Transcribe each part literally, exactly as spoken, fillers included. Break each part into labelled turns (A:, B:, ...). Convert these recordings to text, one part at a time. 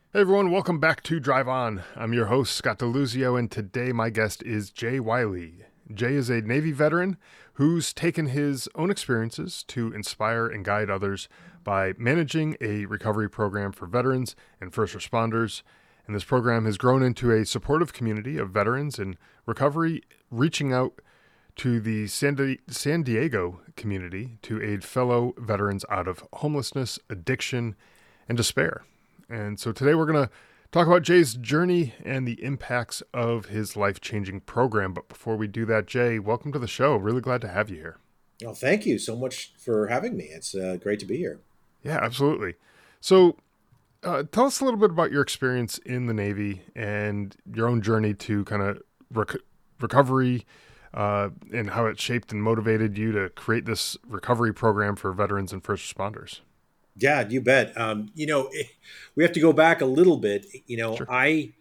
A: Hey everyone, welcome back to Drive On. I'm your host, Scott DeLuzio, and today my guest is Jay Wiley. Jay is a Navy veteran who's taken his own experiences to inspire and guide others by managing a recovery program for veterans and first responders. And this program has grown into a supportive community of veterans in recovery, reaching out to the San, Di- San Diego community to aid fellow veterans out of homelessness, addiction, and despair. And so today we're going to talk about Jay's journey and the impacts of his life-changing program. But before we do that, Jay, welcome to the show. Really glad to have you here.
B: Well, thank you so much for having me. It's uh, great to be here.
A: Yeah, absolutely. So uh, tell us a little bit about your experience in the Navy and your own journey to kind of rec- recovery uh, and how it shaped and motivated you to create this recovery program for veterans and first responders.
B: Yeah, you bet. Um, you know, eh, we have to go back a little bit. You know,
A: Sure.
B: I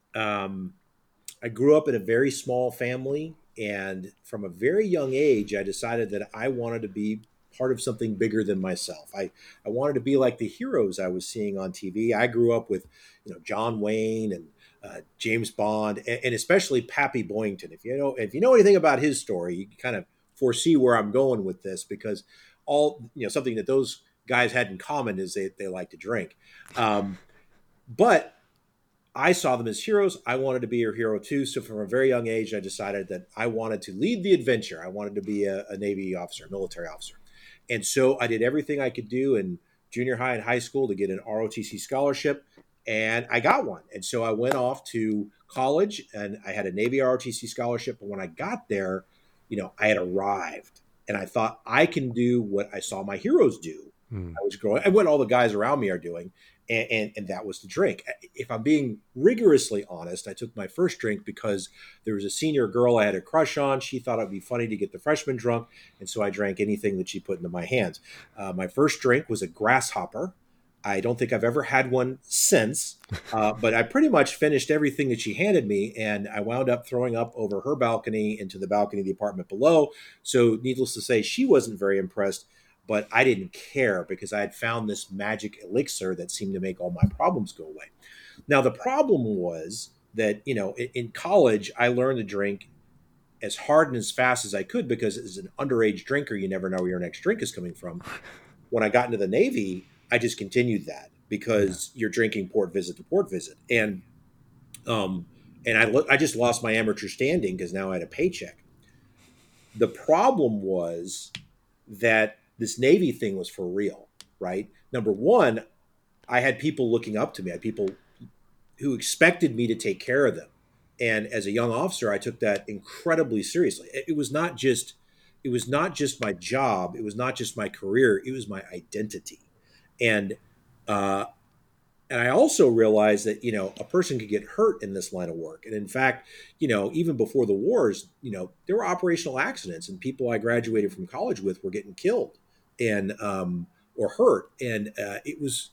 B: um, I grew up in a very small family, and from a very young age, I decided that I wanted to be part of something bigger than myself. I I wanted to be like the heroes I was seeing on T V. I grew up with, you know, John Wayne and uh, James Bond, and, and especially Pappy Boyington. If you know if you know anything about his story, you can kind of foresee where I'm going with this because all you know something that those guys had in common is they they like to drink. Um, but I saw them as heroes. I wanted to be a hero too. So from a very young age, I decided that I wanted to lead the adventure. I wanted to be a, a Navy officer, a military officer. And so I did everything I could do in junior high and high school to get an R O T C scholarship. And I got one. And so I went off to college and I had a Navy R O T C scholarship. But when I got there, you know, I had arrived and I thought I can do what I saw my heroes do.
A: Hmm.
B: I was growing and what all the guys around me are doing and, and, and that was to drink. If I'm being rigorously honest, I took my first drink because there was a senior girl I had a crush on. She thought it'd be funny to get the freshman drunk, and so I drank anything that she put into my hands. Uh, my first drink was a grasshopper. I don't think I've ever had one since, uh, but I pretty much finished everything that she handed me, and I wound up throwing up over her balcony into the balcony of the apartment below. So, needless to say, she wasn't very impressed but I didn't care because I had found this magic elixir that seemed to make all my problems go away. Now, the problem was that, you know, in, in college, I learned to drink as hard and as fast as I could because as an underage drinker, you never know where your next drink is coming from. When I got into the Navy, I just continued that
A: Yeah.
B: because you're drinking port visit to port visit. And, um, and I, lo- I just lost my amateur standing because now I had a paycheck. The problem was that this Navy thing was for real, right? Number one, I had people looking up to me. I had people who expected me to take care of them. And as a young officer, I took that incredibly seriously. It was not just it was not just my job, it was not just my career, it was my identity. And uh and I also realized that, you know, a person could get hurt in this line of work. And in fact, you know, even before the wars, you know, there were operational accidents and people I graduated from college with were getting killed and, um, or hurt. And uh, it was,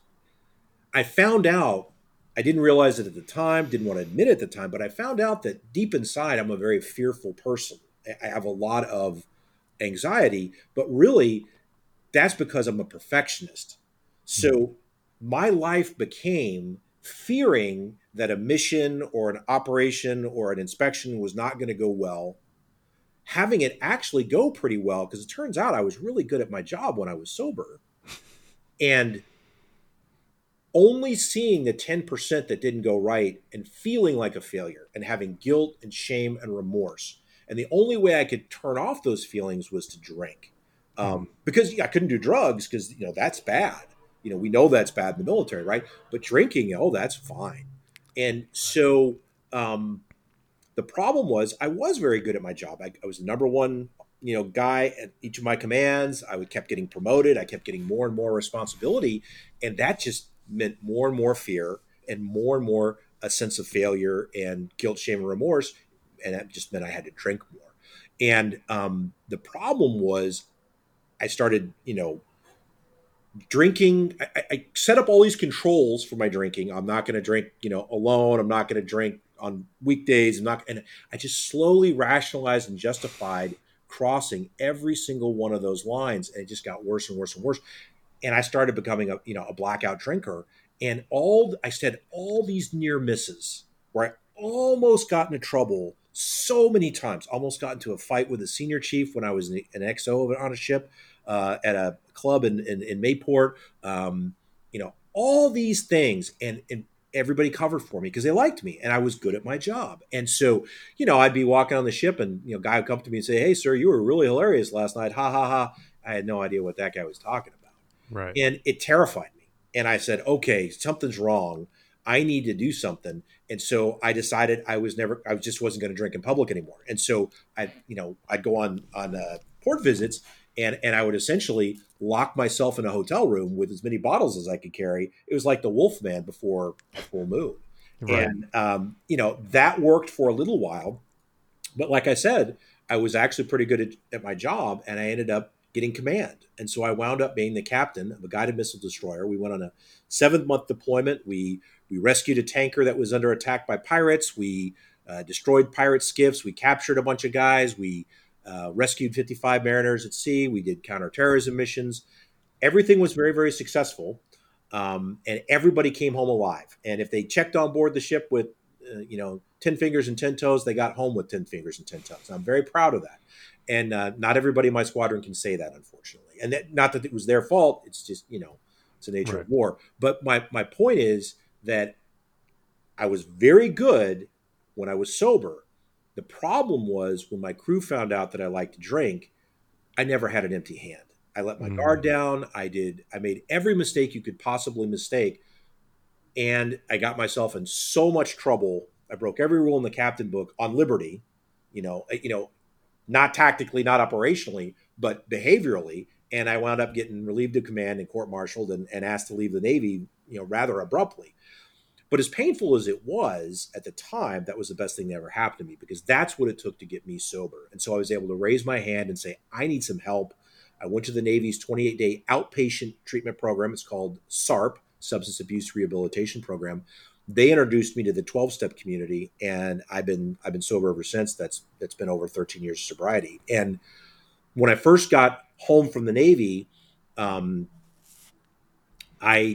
B: I found out, I didn't realize it at the time, didn't want to admit it at the time, but I found out that deep inside, I'm a very fearful person. I have a lot of anxiety, but really, that's because I'm a perfectionist.
A: Hmm.
B: So my life became fearing that a mission or an operation or an inspection was not going to go well, having it actually go pretty well, because it turns out I was really good at my job when I was sober, and only seeing the ten percent that didn't go right and feeling like a failure and having guilt and shame and remorse. And the only way I could turn off those feelings was to drink.
A: Hmm.
B: Um, because yeah, I couldn't do drugs because, you know, that's bad. You know, we know that's bad in the military, right? But drinking, oh, that's fine. And so um, the problem was I was very good at my job. I, I was the number one, you know, guy at each of my commands. I would kept getting promoted. I kept getting more and more responsibility, and that just meant more and more fear and more and more a sense of failure and guilt, shame, and remorse. And that just meant I had to drink more. And um, the problem was I started, you know, drinking. I, I set up all these controls for my drinking. I'm not going to drink, you know, alone. I'm not going to drink on weekdays. I'm not, and I just slowly rationalized and justified crossing every single one of those lines, and it just got worse and worse and worse. And I started becoming a, you know, a blackout drinker. And all I said, all these near misses where I almost got into trouble so many times, almost got into a fight with a senior chief when I was an X O on a ship uh, at a club in, in, in Mayport. Um, you know, all these things, and, and everybody covered for me because they liked me and I was good at my job. And so, you know, I'd be walking on the ship and, you know, a guy would come to me and say, "Hey, sir, you were really hilarious last night. Ha, ha, ha." I had no idea what that guy was talking about.
A: Right.
B: And it terrified me. And I said, okay, something's wrong. I need to do something. And so I decided I was never, I just wasn't going to drink in public anymore. And so I, you know, I'd go on, on uh, port visits and, and I would essentially lock myself in a hotel room with as many bottles as I could carry. It was like the Wolf Man before a full moon. Right. And, um, you know, that worked for a little while. But like I said, I was actually pretty good at, at my job, and I ended up getting command. And so I wound up being the captain of a guided missile destroyer. We went on a seventh month deployment. We we rescued a tanker that was under attack by pirates. We uh, destroyed pirate skiffs. We captured a bunch of guys. We uh, rescued fifty-five mariners at sea. We did counterterrorism missions. Everything was very, very successful. Um, and everybody came home alive. And if they checked on board the ship with, uh, you know, ten fingers and ten toes, they got home with ten fingers and ten toes. I'm very proud of that. And uh, not everybody in my squadron can say that, unfortunately. And that, not that it was their fault. It's just, you know, it's the nature right. of war. But my, my point is that I was very good when I was sober. The problem was when my crew found out that I liked to drink, I never had an empty hand. I let my mm. guard down. I did. I made every mistake you could possibly mistake. And I got myself in so much trouble. I broke every rule in the captain book on liberty, you know, you know, not tactically, not operationally, but behaviorally. And I wound up getting relieved of command and court-martialed and, and asked to leave the Navy, you know, rather abruptly. But as painful as it was at the time, that was the best thing that ever happened to me, because that's what it took to get me sober. And so I was able to raise my hand and say, I need some help. I went to the Navy's twenty-eight day outpatient treatment program. It's called SARP, Substance Abuse Rehabilitation Program. They introduced me to the twelve-step community, and I've been I've been sober ever since. That's that's been over thirteen years of sobriety. And when I first got home from the Navy, um, I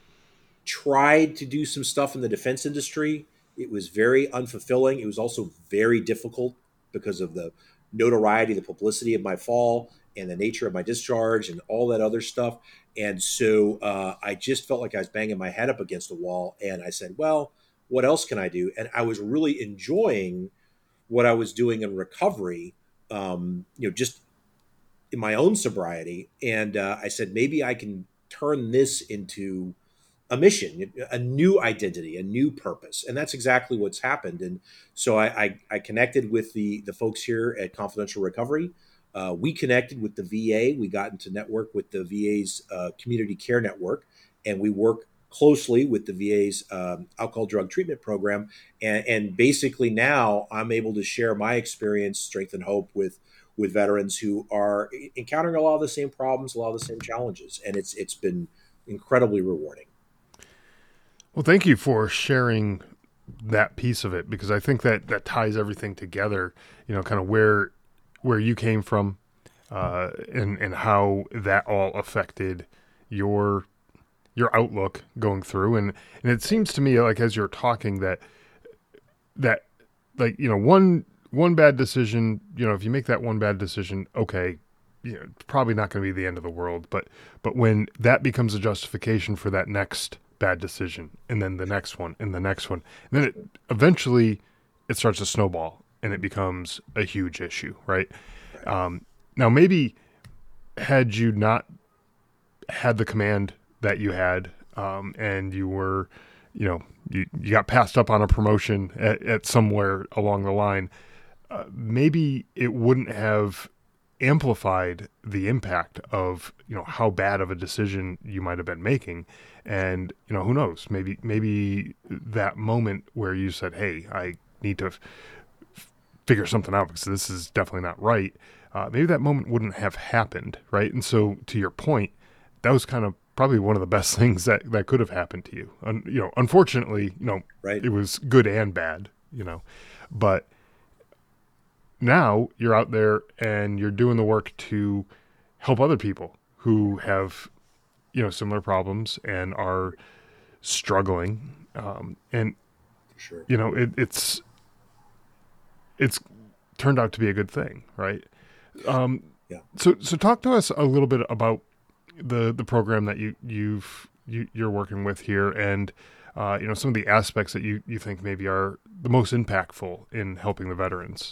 B: tried to do some stuff in the defense industry. It was very unfulfilling. It was also very difficult because of the notoriety, the publicity of my fall, and the nature of my discharge and all that other stuff. And so uh, I just felt like I was banging my head up against a wall. And I said, well, what else can I do? And I was really enjoying what I was doing in recovery, um, you know, just in my own sobriety. And uh, I said, maybe I can turn this into a mission, a new identity, a new purpose. And that's exactly what's happened. And so I, I, I connected with the, the folks here at Confidential Recovery. Uh, we connected with the V A. We got into network with the V A's uh, community care network, and we work closely with the V A's um, alcohol drug treatment program. And, and basically now I'm able to share my experience, strength, and hope with with veterans who are encountering a lot of the same problems, a lot of the same challenges. And it's it's been incredibly rewarding.
A: Well, thank you for sharing that piece of it, because I think that that ties everything together, you know, kind of where where you came from, uh, and, and how that all affected your, your outlook going through. And, and it seems to me like, as you're talking, that, that like, you know, one, one bad decision, you know, if you make that one bad decision, okay, you know, it's probably not going to be the end of the world, but, but when that becomes a justification for that next bad decision, and then the next one, and the next one, and then it eventually it starts to snowball, and it becomes a huge issue, right? Um, now, maybe had you not had the command that you had, um, and you were, you know, you, you got passed up on a promotion at, at somewhere along the line, uh, maybe it wouldn't have amplified the impact of, you know, how bad of a decision you might have been making. And, you know, who knows, maybe, maybe that moment where you said, hey, I need to f- figure something out because this is definitely not right. Uh, maybe that moment wouldn't have happened. Right. And so to your point, that was kind of probably one of the best things that, that could have happened to you. Un, you know, unfortunately, you know,
B: right.
A: It was good and bad, you know, but now you're out there and you're doing the work to help other people who have, you know, similar problems and are struggling, um, and
B: For sure.
A: you know it, it's it's turned out to be a good thing, right? Um,
B: Yeah.
A: so so talk to us a little bit about the the program that you you've you, you're working with here, and uh, you know some of the aspects that you you think maybe are the most impactful in helping the veterans.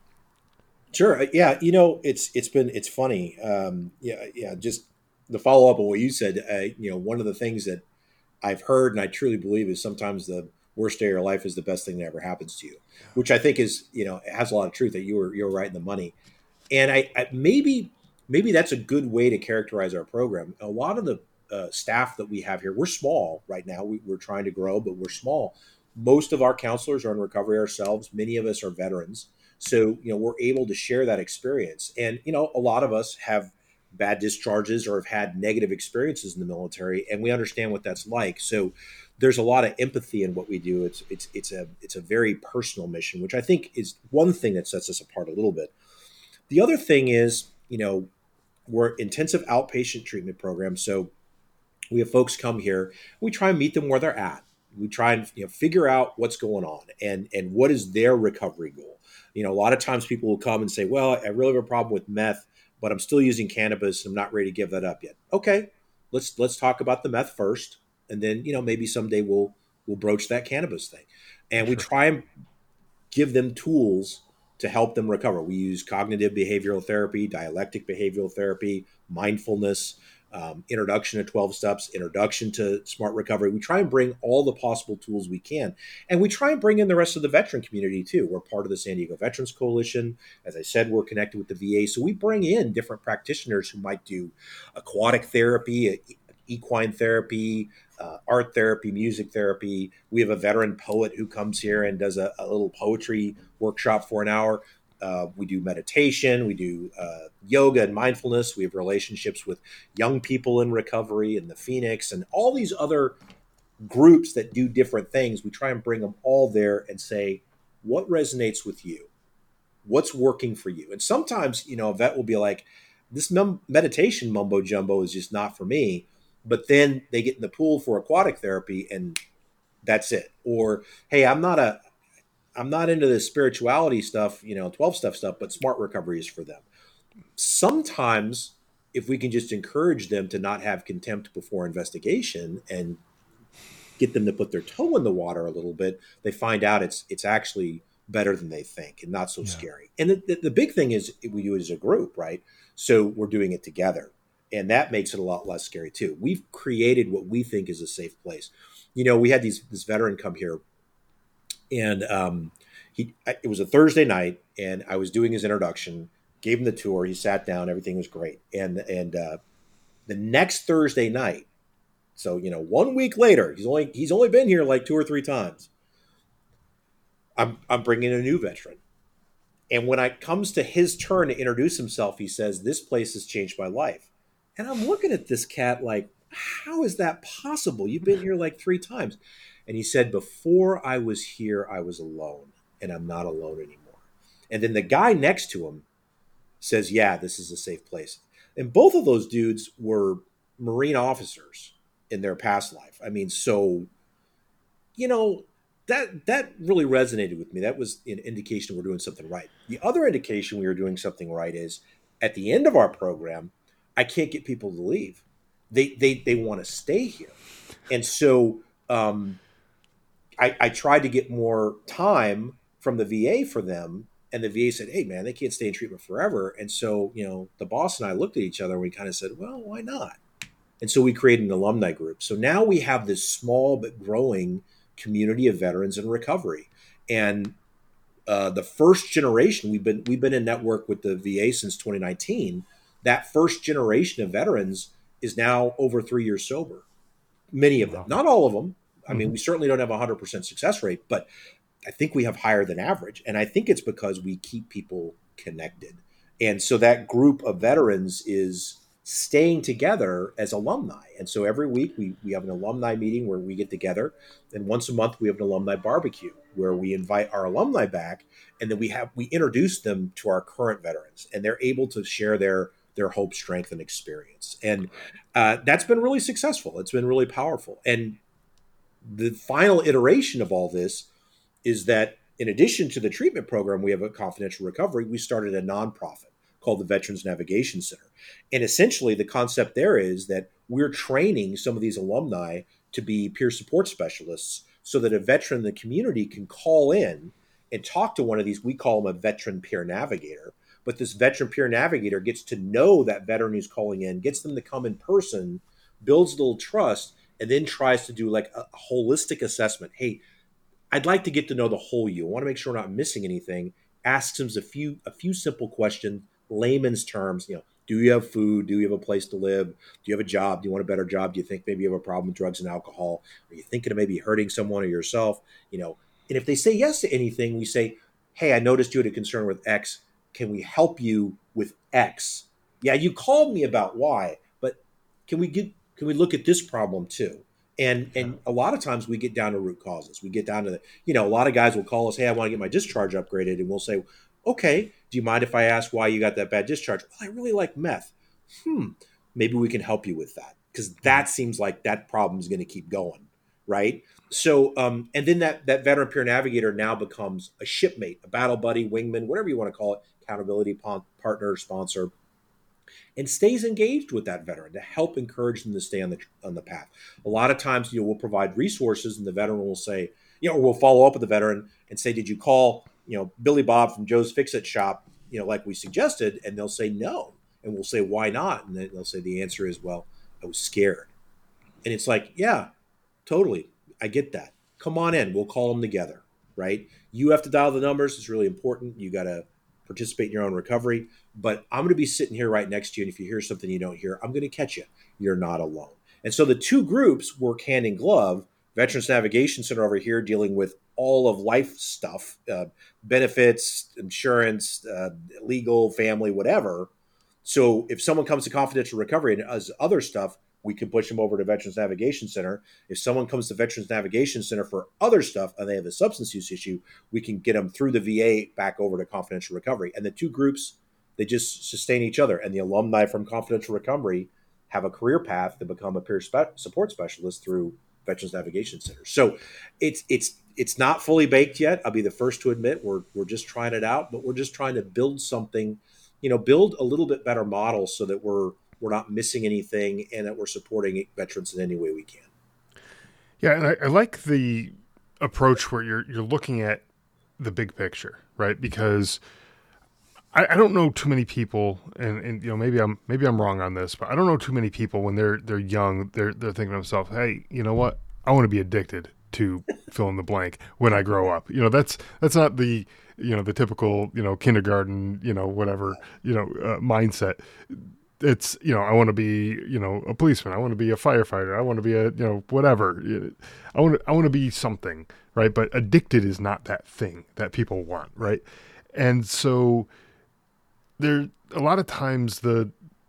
B: Sure. Uh, Yeah. You know, it's it's been it's funny. Um, yeah. Yeah. Just the follow up on what you said. Uh, you know, one of the things that I've heard and I truly believe is sometimes the worst day of your life is the best thing that ever happens to you, which I think is, you know, it has a lot of truth that you were you're right in the money. And I, I maybe maybe that's a good way to characterize our program. A lot of the uh, staff that we have here, we're small right now. We, we're trying to grow, but we're small. Most of our counselors are in recovery ourselves. Many of us are veterans, so you know we're able to share that experience. And you know, a lot of us have bad discharges or have had negative experiences in the military, and we understand what that's like. So there's a lot of empathy in what we do. It's it's it's a it's a very personal mission, which I think is one thing that sets us apart a little bit. The other thing is, you know, we're intensive outpatient treatment program. So we have folks come here. We try and meet them where they're at. We try and you know figure out what's going on and and what is their recovery goal. You know, a lot of times people will come and say, "Well, I really have a problem with meth, but I'm still using cannabis. I'm not ready to give that up yet." Okay, let's let's talk about the meth first, and then you know maybe someday we'll we'll broach that cannabis thing. And we
A: Sure.
B: try and give them tools to help them recover. We use cognitive behavioral therapy, dialectic behavioral therapy, mindfulness, um, introduction to twelve steps, introduction to smart recovery. We try and bring all the possible tools we can. And we try and bring in the rest of the veteran community too. We're part of the San Diego Veterans Coalition. As I said, we're connected with the V A. So we bring in different practitioners who might do aquatic therapy, equine therapy, uh, art therapy, music therapy. We have a veteran poet who comes here and does a, a little poetry workshop for an hour. Uh, we do meditation, we do uh, yoga and mindfulness. We have relationships with young people in recovery and the Phoenix and all these other groups that do different things. We try and bring them all there and say, what resonates with you? What's working for you? And sometimes, you know, a vet will be like, this mem- meditation mumbo jumbo is just not for me. But then they get in the pool for aquatic therapy and that's it. Or, hey, I'm not a, I'm not into the spirituality stuff, you know, twelve step stuff, but smart recovery is for them. Sometimes, if we can just encourage them to not have contempt before investigation and get them to put their toe in the water a little bit, they find out it's it's actually better than they think and not so
A: Yeah.
B: scary. And the, the, the big thing is we do it as a group, right? So we're doing it together. And that makes it a lot less scary too. We've created what we think is a safe place. You know, we had these this veteran come here and um, he it was a Thursday night, and I was doing his introduction, gave him the tour. He sat down, everything was great, and and uh, the next Thursday night, so you know, one week later, he's only he's only been here like two or three times. I'm I'm bringing a new veteran, and when it comes to his turn to introduce himself, he says, "This place has changed my life," and I'm looking at this cat like, how is that possible? You've been here like three times. And he said, before I was here, I was alone, and I'm not alone anymore. And then the guy next to him says, yeah, this is a safe place. And both of those dudes were Marine officers in their past life. I mean, so, you know, that that really resonated with me. That was an indication we're doing something right. The other indication we were doing something right is at the end of our program, I can't get people to leave. They they they want to stay here. And so um, I, I tried to get more time from the V A for them. And the V A said, hey, man, they can't stay in treatment forever. And so, you know, the boss and I looked at each other and we kind of said, well, why not? And so we created an alumni group. So now we have this small but growing community of veterans in recovery. And uh, the first generation, we've been we've been in network with the V A since twenty nineteen. That first generation of veterans is now over three years sober. Many of them,
A: Wow.
B: not all of them. I mean,
A: Mm-hmm.
B: we certainly don't have a one hundred percent success rate, but I think we have higher than average. And I think it's because we keep people connected. And so that group of veterans is staying together as alumni. And so every week we, we have an alumni meeting where we get together. And once a month we have an alumni barbecue where we invite our alumni back and then we have we introduce them to our current veterans and they're able to share their their hope, strength, and experience. And uh, that's been really successful. It's been really powerful. And the final iteration of all this is that in addition to the treatment program, we have a confidential recovery. We started a nonprofit called the Veterans Navigation Center. And essentially the concept there is that we're training some of these alumni to be peer support specialists so that a veteran in the community can call in and talk to one of these. We call them a veteran peer navigator. But this veteran peer navigator gets to know that veteran who's calling in, gets them to come in person, builds a little trust, and then tries to do like a holistic assessment. Hey, I'd like to get to know the whole you. I want to make sure we're not missing anything. Asks him a few a few simple questions, layman's terms. You know, do you have food? Do you have a place to live? Do you have a job? Do you want a better job? Do you think maybe you have a problem with drugs and alcohol? Are you thinking of maybe hurting someone or yourself? You know, and if they say yes to anything, we say, hey, I noticed you had a concern with X. Can we help you with X? Yeah, you called me about Y, but can we get can we look at this problem too? And and a lot of times we get down to root causes. We get down to the, you know, a lot of guys will call us, hey, I want to get my discharge upgraded. And we'll say, okay, do you mind if I ask why you got that bad discharge? Well, I really like meth. Hmm, maybe we can help you with that. Because that seems like that problem is going to keep going, right? So, um, and then that that veteran peer navigator now becomes a shipmate, a battle buddy, wingman, whatever you want to call it, accountability partner, sponsor, and stays engaged with that veteran to help encourage them to stay on the on the path. A lot of times, you know, we'll provide resources, and the veteran will say, you know, or we'll follow up with the veteran and say, "Did you call, you know, Billy Bob from Joe's Fix-It Shop, you know, like we suggested?" And they'll say no, and we'll say, "Why not?" And then they'll say the answer is, "Well, I was scared." And it's like, yeah, totally, I get that. Come on in, we'll call them together, right? You have to dial the numbers; it's really important. You got to participate in your own recovery. But I'm going to be sitting here right next to you, and if you hear something you don't hear, I'm going to catch you. You're not alone. And so the two groups work hand in glove. Veterans Navigation Center over here dealing with all of life stuff, uh, benefits, insurance, uh, legal, family, whatever. So if someone comes to confidential recovery and does other stuff, we can push them over to Veterans Navigation Center. If someone comes to Veterans Navigation Center for other stuff and they have a substance use issue, we can get them through the V A back over to confidential recovery. And the two groups, they just sustain each other. And the alumni from confidential recovery have a career path to become a peer spe- support specialist through Veterans Navigation Center. So it's it's it's not fully baked yet. I'll be the first to admit we're we're just trying it out, but we're just trying to build something, you know, build a little bit better model so that we're we're not missing anything and that we're supporting veterans in any way we can.
A: Yeah, and I, I like the approach where you're you're looking at the big picture, right? Because I, I don't know too many people, and, and you know maybe I'm maybe I'm wrong on this, but I don't know too many people when they're they're young, they're they're thinking to themselves, hey, you know what? I want to be addicted to fill in the blank when I grow up. You know, that's that's not the you know the typical you know kindergarten you know whatever you know uh, mindset. It's, you know, I want to be, you know, a policeman. I want to be a firefighter. I want to be a, you know, whatever. I want to, I want to be something, right? But addicted is not that thing that people want, right? And so there, a lot of times the,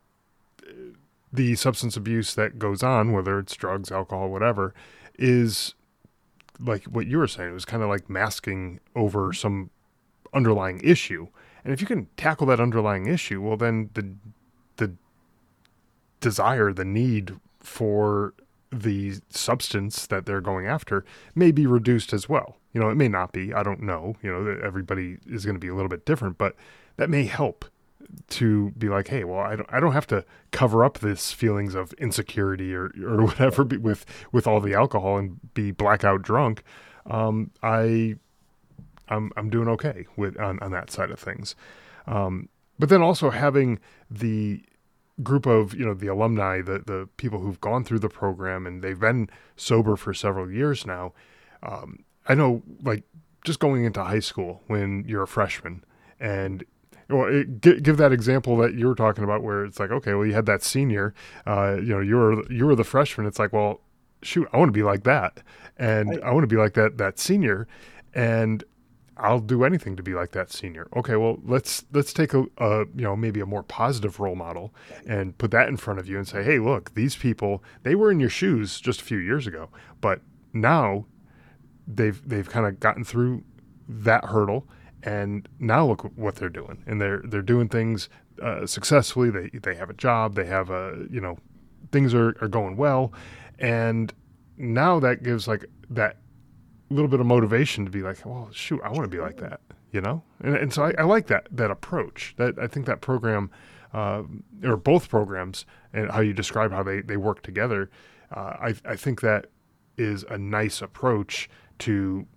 A: the substance abuse that goes on, whether it's drugs, alcohol, whatever, is like what you were saying. It was kind of like masking over some underlying issue. And if you can tackle that underlying issue, well, then the, the desire, the need for the substance that they're going after may be reduced as well. You know, it may not be, I don't know, you know, everybody is going to be a little bit different, but that may help to be like, hey, well, I don't, I don't have to cover up this feelings of insecurity or, or whatever with, with all the alcohol and be blackout drunk. Um, I, I'm, I'm doing okay with, on, on that side of things. Um, but then also having the group of, you know, the alumni, the, the people who've gone through the program and they've been sober for several years now. Um, I know, like, just going into high school when you're a freshman and, well, it, give, give that example that you were talking about where it's like, okay, well, you had that senior, uh, you know, you were, you were the freshman. It's like, well, shoot, I want to be like that. And right. I want to be like that, that senior. And I'll do anything to be like that senior. Okay, well, let's let's take a, a you know maybe a more positive role model and put that in front of you and say, hey, look, these people, they were in your shoes just a few years ago, but now they've they've kind of gotten through that hurdle, and now look what they're doing, and they're they're doing things uh, successfully. They they have a job, they have a you know things are, are going well, and now that gives like that little bit of motivation to be like, well, shoot, I want to be like that, you know? And, and so I, I like that, that approach. That I think that program, uh, or both programs, and how you describe how they, they work together, uh, I, I think that is a nice approach to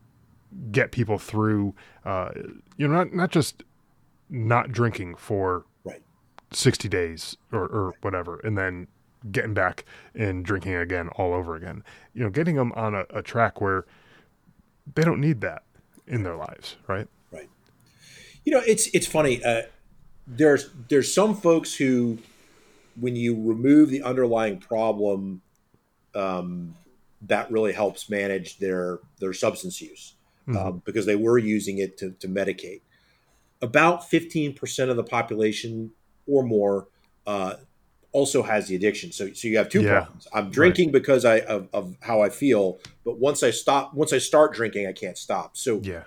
A: get people through, uh, you know, not, not just not drinking for
B: Right.
A: sixty days or, or whatever, and then getting back and drinking again all over again. You know, getting them on a, a track where they don't need that in their lives, right?
B: Right. You know, it's it's funny. Uh, there's there's some folks who, when you remove the underlying problem, um, that really helps manage their their substance use,
A: Mm-hmm.
B: um, because they were using it to, to medicate. About fifteen percent of the population or more uh, also has the addiction. So, so you have two
A: Yeah.
B: problems. I'm
A: Right.
B: drinking because I of, of how I feel, but once I stop, once I start drinking, I can't stop. So,
A: Yeah.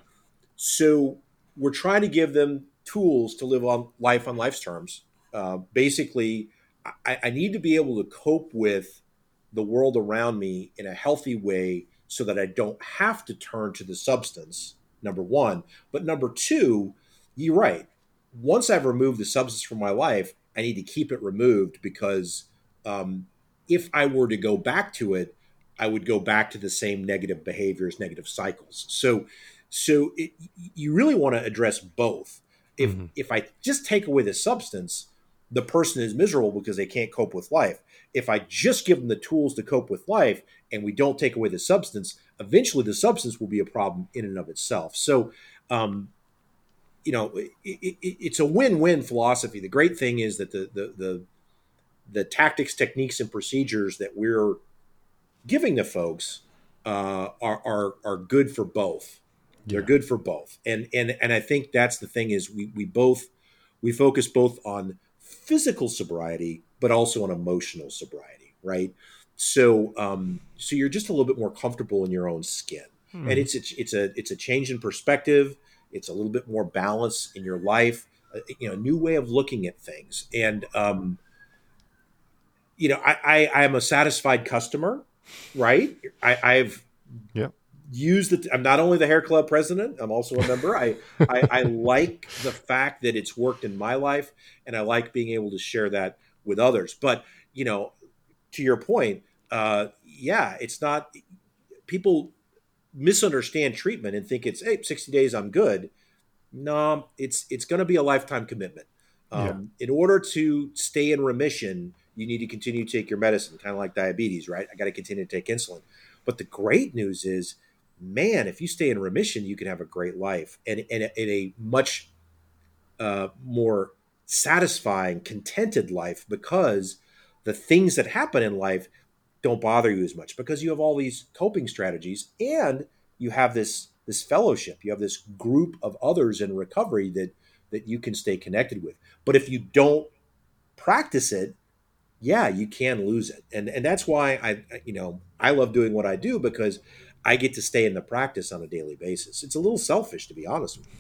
B: so we're trying to give them tools to live on life on life's terms. Uh, basically, I, I need to be able to cope with the world around me in a healthy way so that I don't have to turn to the substance, number one. But number two, you're right. Once I've removed the substance from my life, I need to keep it removed because um, if I were to go back to it, I would go back to the same negative behaviors, negative cycles. So, so it, you really want to address both. If
A: Mm-hmm.
B: if I just take away the substance, the person is miserable because they can't cope with life. If I just give them the tools to cope with life and we don't take away the substance, eventually the substance will be a problem in and of itself. So, um, you know, it, it, it's a win-win philosophy. The great thing is that the, the the the tactics, techniques, and procedures that we're giving to folks uh, are, are are good for both. They're
A: Yeah.
B: good for both, and and and I think that's the thing is we we both we focus both on physical sobriety, but also on emotional sobriety, right? So um, so you're just a little bit more comfortable in your own skin, and
A: Mm-hmm.
B: it's it's it's a it's a change in perspective. It's a little bit more balance in your life, uh, you know, a new way of looking at things, and um, you know, I, I I am a satisfied customer, right? I, I've
A: Yeah.
B: used the. I'm not only the hair club president. I'm also a member. I, I I like the fact that it's worked in my life, and I like being able to share that with others. But you know, to your point, uh, yeah, it's not. People misunderstand treatment and think it's hey, sixty days, I'm good. No, it's it's going to be a lifetime commitment.
A: Yeah.
B: Um, in order to stay in remission, you need to continue to take your medicine, kind of like diabetes, right? I got to continue to take insulin. But the great news is, man, if you stay in remission, you can have a great life and, and, and a much uh, more satisfying, contented life because the things that happen in life don't bother you as much because you have all these coping strategies and you have this this fellowship. You have this group of others in recovery that that you can stay connected with. But if you don't practice it, yeah, you can lose it. And and that's why I you know, I love doing what I do because I get to stay in the practice on a daily basis. It's a little selfish to be honest with you.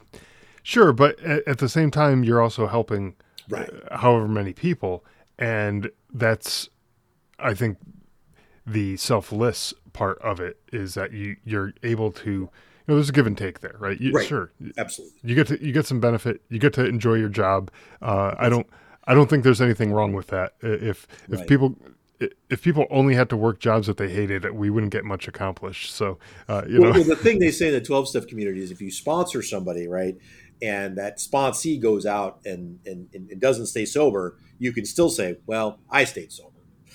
A: Sure, but at, at the same time, you're also helping
B: Right.
A: uh, however many people, and that's, I think, the selfless part of it is that you you're able to, you know, there's a give and take there, right? You,
B: Right.
A: sure,
B: Absolutely.
A: you get to you get some benefit, you get to enjoy your job. Uh, I don't I don't think there's anything wrong with that. If if
B: Right.
A: people if people only had to work jobs that they hated, we wouldn't get much accomplished. So, uh, you
B: Well,
A: know,
B: well, the thing they say in the twelve step community is if you sponsor somebody, right, and that sponsee goes out and, and, and doesn't stay sober, you can still say, well, I stayed sober.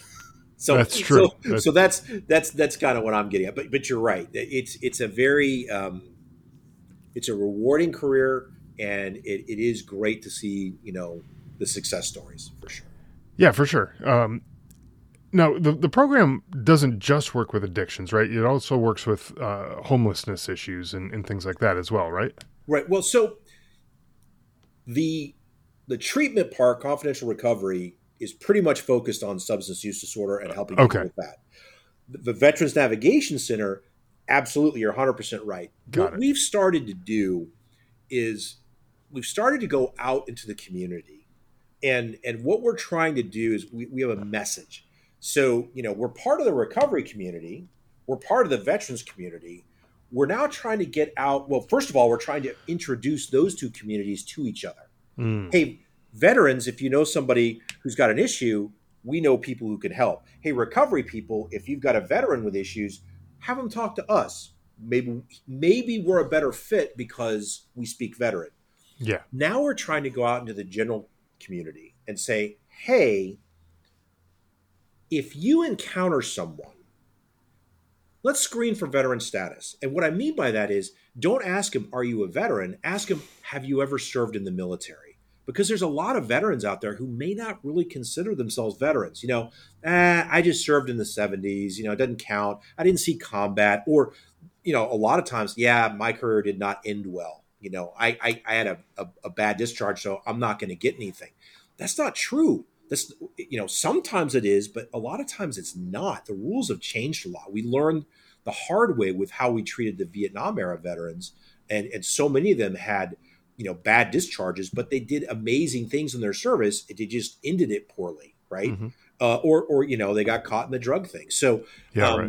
B: So,
A: that's true.
B: so,
A: That,
B: so that's that's that's kind of what I'm getting at. But but you're right. It's it's a very um, it's a rewarding career, and it, it is great to see you know the success stories for sure.
A: yeah, for sure. Um, Now, the, the program doesn't just work with addictions, right? It also works with uh, homelessness issues and, and things like that as well, right?
B: Right. Well, so the the treatment part, confidential recovery, is pretty much focused on substance use disorder and helping people
A: Okay,
B: with that. The Veterans Navigation Center, absolutely, you're one hundred percent right.
A: got
B: What
A: it.
B: we've started to do is we've started to go out into the community. And, and what we're trying to do is we, we have a message. So, you know, we're part of the recovery community, we're part of the veterans community. We're now trying to get out. Well, first of all, we're trying to introduce those two communities to each other.
A: Mm.
B: Hey, veterans, if you know somebody who's got an issue, we know people who can help. Hey, recovery people, if you've got a veteran with issues, have them talk to us. Maybe maybe we're a better fit because we speak veteran.
A: Yeah.
B: Now we're trying to go out into the general community and say, hey, if you encounter someone, let's screen for veteran status. And what I mean by that is, don't ask them, are you a veteran? Ask them, have you ever served in the military? Because there's a lot of veterans out there who may not really consider themselves veterans. You know, eh, I just served in the seventies. You know, it doesn't count. I didn't see combat. Or, you know, a lot of times, yeah, my career did not end well. You know, I I, I had a, a, a bad discharge, so I'm not going to get anything. That's not true. That's, you know, sometimes it is, but a lot of times it's not. The rules have changed a lot. We learned the hard way with how we treated the Vietnam era veterans, and and so many of them had, you know, bad discharges, but they did amazing things in their service. They just ended it poorly, right?
A: Mm-hmm.
B: Uh, or or you know, they got caught in the drug thing. So
A: Yeah.
B: um,
A: Right.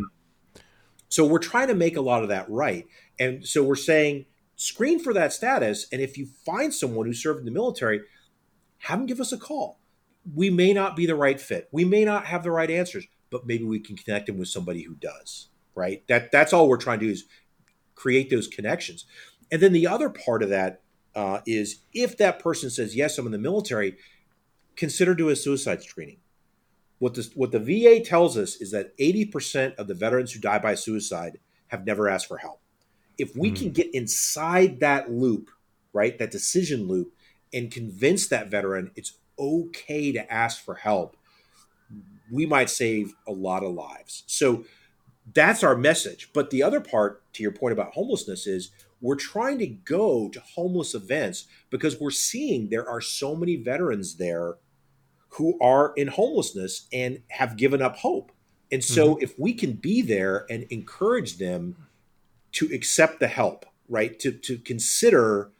B: so we're trying to make a lot of that right, and so we're saying screen for that status, and if you find someone who served in the military, have them give us a call. We may not be the right fit. We may not have the right answers, but maybe we can connect them with somebody who does, right? That that's all we're trying to do is create those connections. And then the other part of that uh, is if that person says, yes, I'm in the military, consider doing a suicide screening. What the, what the V A tells us is that eighty percent of the veterans who die by suicide have never asked for help. If we
A: Mm.
B: can get inside that loop, right, that decision loop, and convince that veteran it's okay to ask for help, we might save a lot of lives. So that's our message. But the other part, to your point about homelessness, is we're trying to go to homeless events because we're seeing there are so many veterans there who are in homelessness and have given up hope. And so
A: Mm-hmm.
B: if we can be there and encourage them to accept the help, right, to, to consider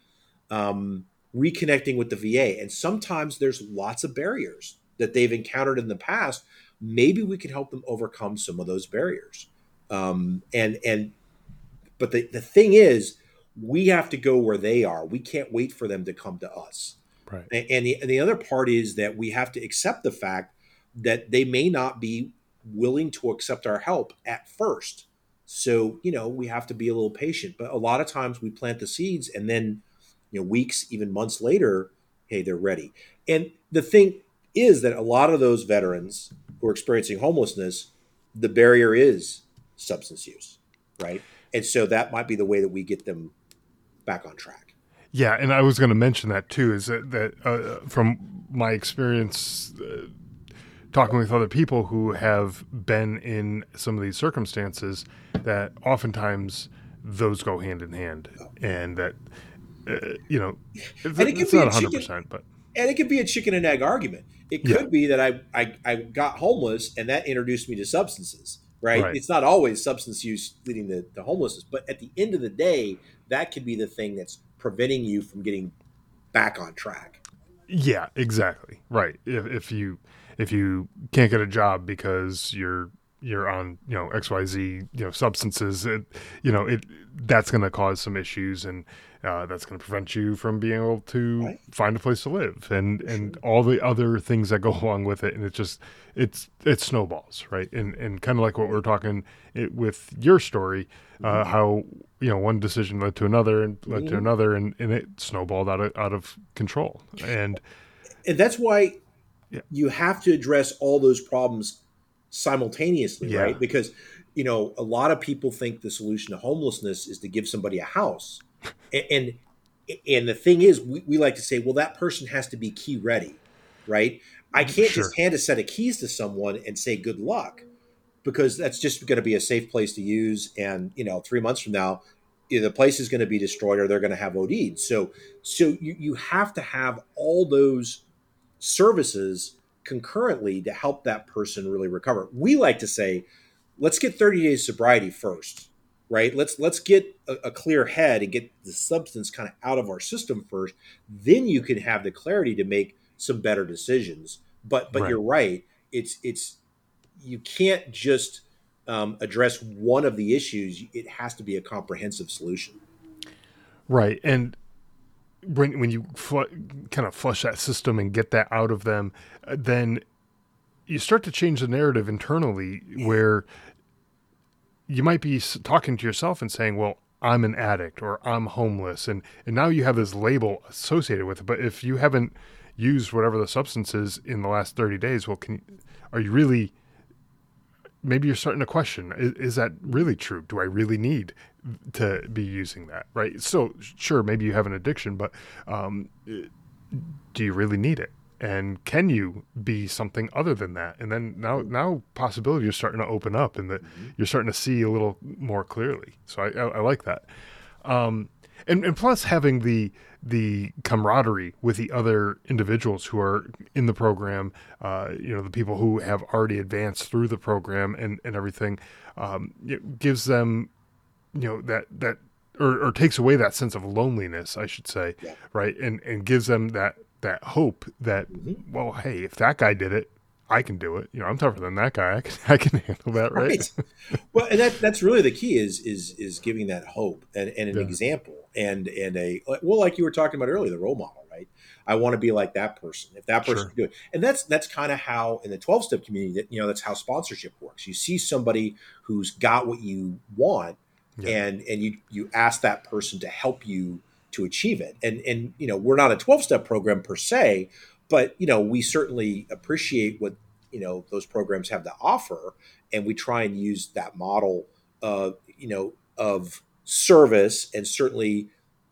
B: um, reconnecting with the V A. And sometimes there's lots of barriers that they've encountered in the past. Maybe we can help them overcome some of those barriers. Um, and and but the, the thing is, we have to go where they are. We can't wait for them to come to us.
A: Right.
B: And, and, the, and the other part is that we have to accept the fact that they may not be willing to accept our help at first. So, you know, we have to be a little patient. But a lot of times we plant the seeds and then, you know, weeks, even months later, hey, they're ready. And the thing is that a lot of those veterans who are experiencing homelessness, the barrier is substance use, right? And so that might be the way that we get them back on track.
A: Yeah, and I was going to mention that too. Is that, that uh, from my experience uh, talking with other people who have been in some of these circumstances, that oftentimes those go hand in hand, and that uh, you know, it's,
B: And it could
A: it's
B: be
A: not
B: a
A: one hundred
B: chicken,
A: percent, but
B: and it could be a chicken and egg argument. It could
A: yeah,
B: be that I, I I got homeless and that introduced me to substances, right?
A: right.
B: It's not always substance use leading to, to homelessness, but at the end of the day, that could be the thing that's preventing you from getting back on track.
A: Yeah, exactly. Right. If if you if you can't get a job because you're you're on, you know, X Y Z, you know, substances, it, you know, it that's going to cause some issues, and uh, that's going to prevent you from being able to
B: Right?
A: find a place to live, and
B: For
A: and
B: sure.
A: all the other things that go along with it. And it just it's it snowballs, right? And and kind of like what we're talking it, with your story, uh,
B: Mm-hmm.
A: how, you know, one decision led to another and led to
B: Mm-hmm.
A: another, and, and it snowballed out of out of control. And
B: And that's why
A: yeah,
B: you have to address all those problems simultaneously,
A: yeah,
B: right? Because, you know, a lot of people think the solution to homelessness is to give somebody a house. And and, and the thing is, we, we like to say, well, that person has to be key ready, right? I can't
A: sure,
B: just hand a set of keys to someone and say good luck, because that's just going to be a safe place to use. And, you know, three months from now, either the place is going to be destroyed or they're going to have O D'd. So, so you, you have to have all those services concurrently to help that person really recover. We like to say, let's get thirty days sobriety first, right? Let's let's get a, a clear head and get the substance kind of out of our system first. Then you can have the clarity to make some better decisions. But but
A: right.
B: you're right. It's it's you can't just um, address one of the issues, it has to be a comprehensive solution.
A: Right. And when when you fl- kind of flush that system and get that out of them, uh, then you start to change the narrative internally, where you might be talking to yourself and saying, well, I'm an addict or I'm homeless. And, and now you have this label associated with it. But if you haven't used whatever the substance is in the last thirty days, well, can are you really, maybe you're starting to question, is, is that really true? Do I really need to be using that? Right. So sure, maybe you have an addiction, but um, do you really need it? And can you be something other than that? And then now, now possibilities are starting to open up, and that
B: Mm-hmm.
A: you're starting to see a little more clearly. So I, I, I like that. Um, and, and plus having the, the camaraderie with the other individuals who are in the program, uh, you know, the people who have already advanced through the program and, and everything, um, it gives them, you know, that, that, or, or takes away that sense of loneliness, I should say.
B: Yeah.
A: Right. And, and gives them that, that hope that,
B: Mm-hmm.
A: well, hey, if that guy did it, I can do it. You know, I'm tougher than that guy. I can, I can handle that. Right.
B: Right. Well, and that that's really the key is is is giving that hope and, and an
A: Yeah.
B: example and and a well, like you were talking about earlier, the role model, right? I want to be like that person. If that person
A: Sure.
B: can do it, and that's that's kind of how in the twelve step community, that you know, that's how sponsorship works. You see somebody who's got what you want,
A: Yeah.
B: and and you you ask that person to help you to achieve it. And and you know, we're not a twelve step program per se, but you know, we certainly appreciate what you know those programs have to offer, and we try and use that model uh, you know of service and certainly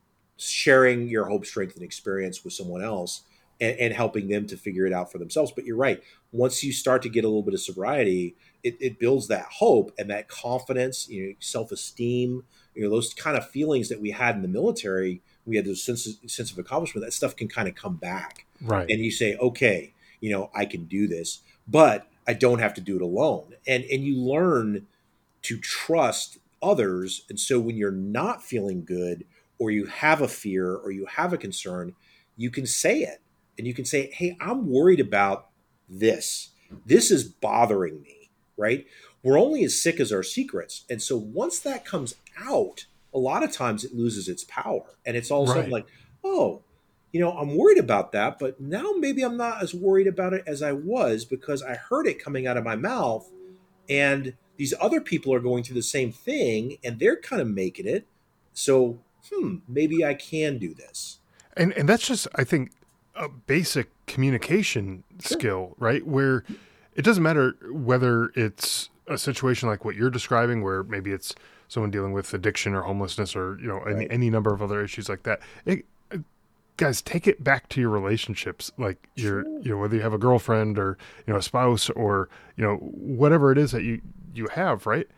B: sharing your hope, strength, and experience with someone else, and, and helping them to figure it out for themselves. But you're right, once you start to get a little bit of sobriety, it, it builds that hope and that confidence, you know, self-esteem, you know, those kind of feelings that we had in the military. We had those sense, sense of accomplishment. That stuff can kind of come back,
A: Right.
B: and you say, okay, you know, I can do this, but I don't have to do it alone. And and you learn to trust others. And so when you're not feeling good, or you have a fear, or you have a concern, you can say it. And you can say, hey, I'm worried about this. This is bothering me, right? We're only as sick as our secrets. And so once that comes out, a lot of times it loses its power. And it's all of a sudden
A: Right.
B: like, oh, you know, I'm worried about that, but now maybe I'm not as worried about it as I was because I heard it coming out of my mouth, and these other people are going through the same thing and they're kind of making it. So, hmm, maybe I can do this.
A: And, and that's just, I think, a basic communication
B: Sure.
A: skill, right? Where it doesn't matter whether it's a situation like what you're describing, where maybe it's someone dealing with addiction or homelessness, or, you know, any,
B: Right.
A: any number of other issues like that. It, guys, take it back to your relationships, like your,
B: Sure.
A: you know, whether you have a girlfriend or, you know, a spouse, or, you know, whatever it is that you, you have, right?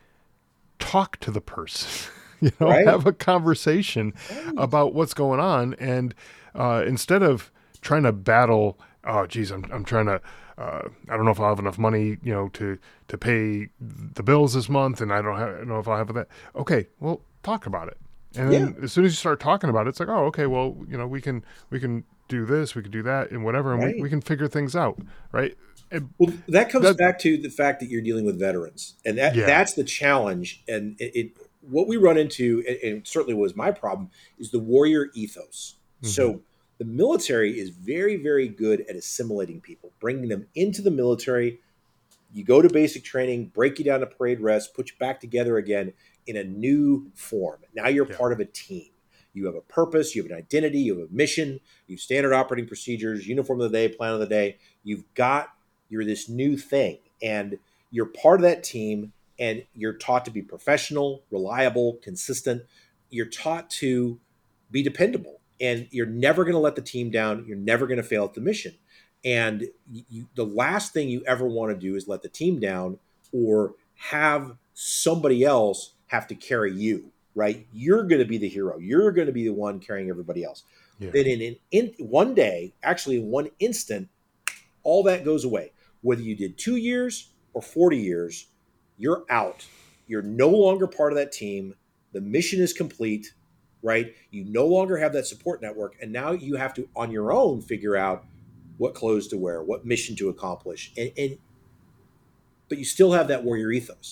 A: Talk to the person, you know,
B: Right.
A: have a conversation
B: Right.
A: about what's going on. And, uh, instead of trying to battle, oh geez, I'm, I'm trying to, uh, I don't know if I'll have enough money, you know, to, to pay the bills this month. And I don't have, I don't know if I'll have that. Okay. Well, talk about it. And
B: Yeah.
A: then as soon as you start talking about it, it's like, oh, okay, well, you know, we can, we can do this, we can do that and whatever. And we,
B: Right.
A: we can figure things out. Right. And
B: Well, that comes
A: that,
B: back to the fact that you're dealing with veterans, and that
A: yeah.
B: that's the challenge. And it, it what we run into, and and certainly was my problem, is the warrior ethos.
A: Mhm.
B: So the military is very, very good at assimilating people, bringing them into the military. You go to basic training, break you down to parade rest, put you back together again in a new form. Now you're
A: Yeah.
B: part of a team. You have a purpose, you have an identity, you have a mission, you have standard operating procedures, uniform of the day, plan of the day. You've got, you're this new thing, and you're part of that team, and you're taught to be professional, reliable, consistent. You're taught to be dependable, and you're never going to let the team down. You're never going to fail at the mission. And you, the last thing you ever want to do is let the team down or have somebody else have to carry you, right? You're going to be the hero. You're going to be the one carrying everybody else.
A: Yeah.
B: Then in, in, in one day, actually in one instant, all that goes away. Whether you did two years or forty years, you're out. You're no longer part of that team. The mission is complete, right? You no longer have that support network. And now you have to, on your own, figure out what clothes to wear, what mission to accomplish. And, and but you still have that warrior ethos.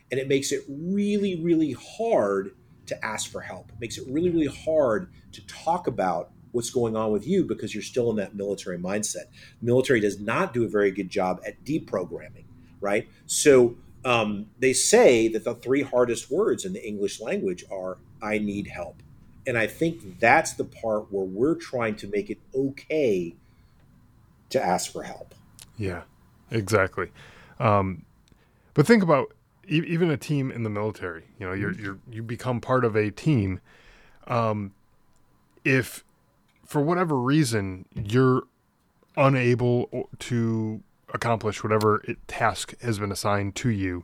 B: And it makes it really, really hard to ask for help. It makes it really, really hard to talk about what's going on with you because you're still in that military mindset. Military does not do a very good job at deprogramming, right? So um, they say that the three hardest words in the English language are "I need help," and I think that's the part where we're trying to make it okay to ask for help.
A: Yeah, exactly. Um, but think about e- even a team in the military. You know, you're you're you become part of a team. Um, if for whatever reason you're unable to accomplish whatever it, task has been assigned to you,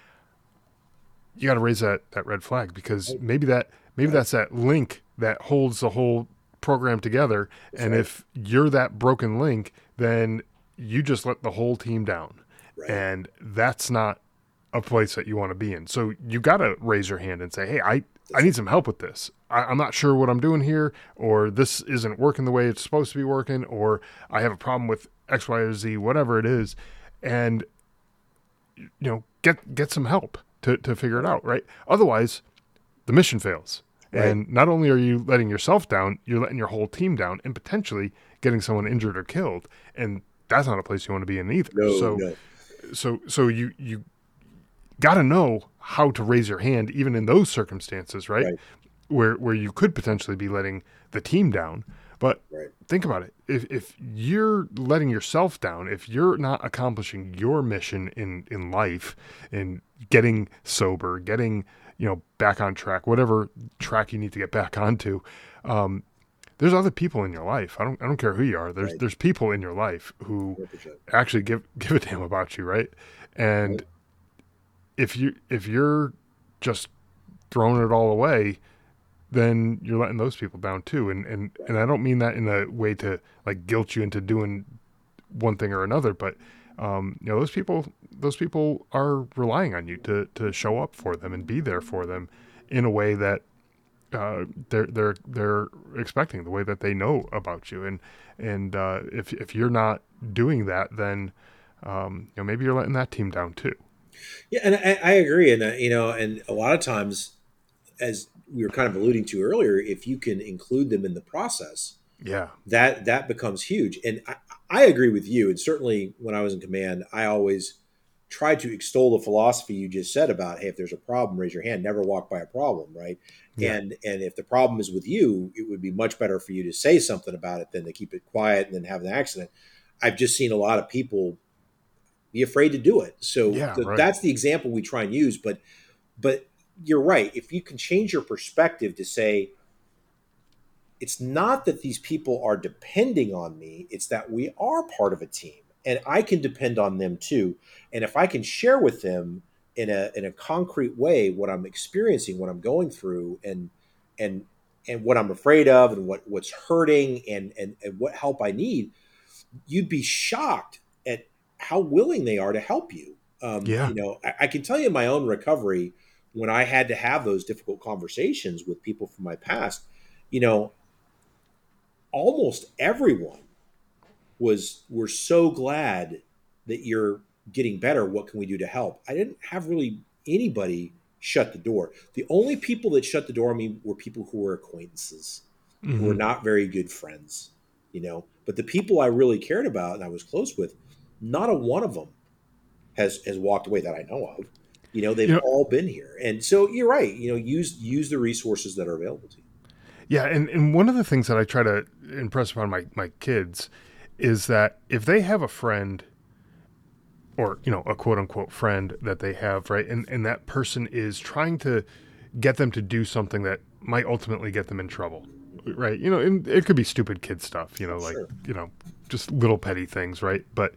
A: you got to raise that, that red flag because
B: Right.
A: maybe that maybe
B: Right.
A: that's that link that holds the whole program together.
B: That's
A: And
B: right.
A: if you're that broken link, then you just let the whole team down,
B: Right.
A: and that's not a place that you want to be in. So you got to raise your hand and say, "Hey, I I
B: That's
A: need
B: right.
A: some help with this. I, I'm not sure what I'm doing here, or this isn't working the way it's supposed to be working, or I have a problem with X, Y, or Z, whatever it is," and you know, get get some help to to figure it
B: Right.
A: out. Right? Otherwise, the mission fails.
B: Right.
A: And not only are you letting yourself down, you're letting your whole team down and potentially getting someone injured or killed. And that's not a place you want to be in either.
B: No,
A: So,
B: no.
A: so, so you, you got to know how to raise your hand, even in those circumstances, right?
B: Right.
A: Where, where you could potentially be letting the team down. But
B: Right.
A: think about it. If, if you're letting yourself down, if you're not accomplishing your mission in, in life, in getting sober, getting, you know, back on track, whatever track you need to get back onto, um, there's other people in your life. I don't, I don't care who you are. There's,
B: Right.
A: there's people in your life who
B: one hundred percent.
A: actually give, give a damn about you. Right. And
B: Right.
A: if you, if you're just throwing it all away, then you're letting those people down too. And, and,
B: Right.
A: and I don't mean that in a way to like guilt you into doing one thing or another, but um, you know, those people, those people are relying on you to, to show up for them and be there for them in a way that uh, they're, they're, they're expecting, the way that they know about you. And, and uh, if, if you're not doing that, then um, you know, maybe you're letting that team down too.
B: Yeah, and I, I agree. And uh, you know, and a lot of times, as we were kind of alluding to earlier, if you can include them in the process,
A: Yeah.
B: that that becomes huge. And I, I agree with you. And certainly, when I was in command, I always tried to extol the philosophy you just said about, hey, if there's a problem, raise your hand. Never walk by a problem, right?
A: Yeah.
B: And and if the problem is with you, it would be much better for you to say something about it than to keep it quiet and then have an accident. I've just seen a lot of people be afraid to do it. So
A: Yeah.
B: th-
A: Right.
B: that's the example we try and use. But but you're right. If you can change your perspective to say, it's not that these people are depending on me, it's that we are part of a team and I can depend on them too. And if I can share with them in a in a concrete way what I'm experiencing, what I'm going through, and and and what I'm afraid of and what what's hurting and and, and what help I need, you'd be shocked at how willing they are to help you. Um,
A: Yeah.
B: you know, I, I can tell you in my own recovery, when I had to have those difficult conversations with people from my past, you know, almost everyone was, we're so glad that you're getting better. What can we do to help? I didn't have really anybody shut the door. The only people that shut the door on me were people who were acquaintances, who were
A: Mm-hmm.
B: not very good friends, you know. But the people I really cared about and I was close with, not a one of them has has walked away that I know of. You know, they've
A: You know,
B: all been here. And so you're right. You know, use use the resources that are available to you.
A: yeah. And, and one of the things that I try to impress upon my, my kids is that if they have a friend or, you know, a quote unquote friend that they have, right. And, and that person is trying to get them to do something that might ultimately get them in trouble. Right. You know, and it could be stupid kid stuff, you know, like,
B: Sure.
A: you know, just little petty things. Right. But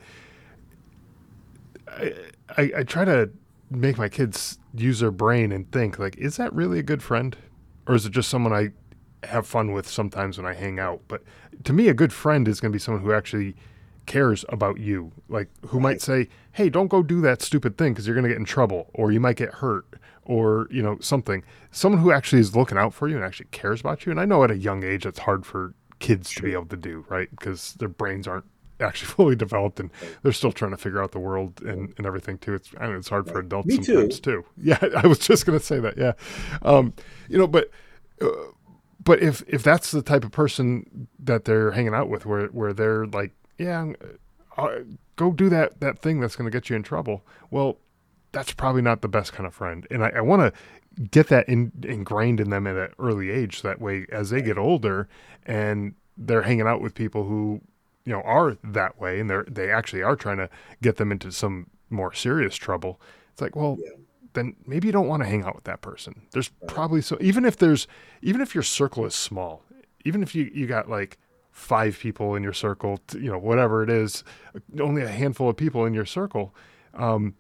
A: I, I, I try to make my kids use their brain and think like, is that really a good friend? Or is it just someone I have fun with sometimes when I hang out? But to me, a good friend is going to be someone who actually cares about you, like who might
B: Right.
A: say, hey, don't go do that stupid thing because you're going to get in trouble or you might get hurt or, you know, something. Someone who actually is looking out for you and actually cares about you. And I know at a young age, it's hard for kids to be
B: Sure.
A: able to do, right? Because their brains aren't actually fully developed, and
B: Right.
A: they're still trying to figure out the world
B: Right.
A: and, and everything too. It's I mean, it's hard for
B: Right.
A: adults
B: Me
A: sometimes
B: too.
A: too. Yeah, I was just gonna say that. Yeah, um, you know, but uh, but if if that's the type of person that they're hanging out with, where where they're like, yeah, uh, go do that that thing that's gonna get you in trouble. Well, that's probably not the best kind of friend. And I, I want to get that in, ingrained in them at an early age. So that way, as they
B: Right.
A: get older and they're hanging out with people who, you know, are that way, and they're they actually are trying to get them into some more serious trouble. It's like, well,
B: Yeah.
A: then maybe you don't want to hang out with that person. There's
B: Right.
A: probably so even if there's even if your circle is small, even if you you got like five people in your circle, you know, whatever it is, only a handful of people in your circle. Um,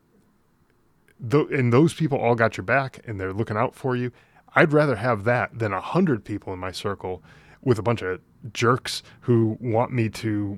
A: th- and those people all got your back and they're looking out for you. I'd rather have that than a hundred people in my circle with a bunch of jerks who want me to,